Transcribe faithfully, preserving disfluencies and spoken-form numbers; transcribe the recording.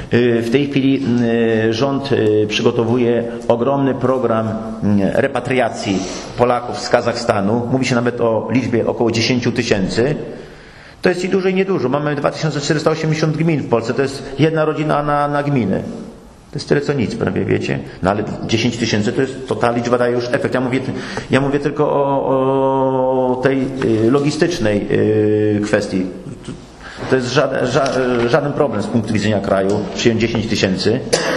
W tej chwili rząd przygotowuje ogromny program repatriacji Polaków z Kazachstanu. Mówi się nawet o liczbie około dziesięć tysięcy. To jest i dużo i niedużo. Mamy dwa tysiące czterysta osiemdziesiąt gmin w Polsce. To jest jedna rodzina na, na gminę. To jest tyle co nic, prawie, wiecie? No ale dziesięć tysięcy to jest, to ta liczba daje już efekt. Ja mówię, ja mówię tylko o, o tej logistycznej kwestii. To jest żaden, żaden problem z punktu widzenia kraju, przyjąć dziesięć tysięcy.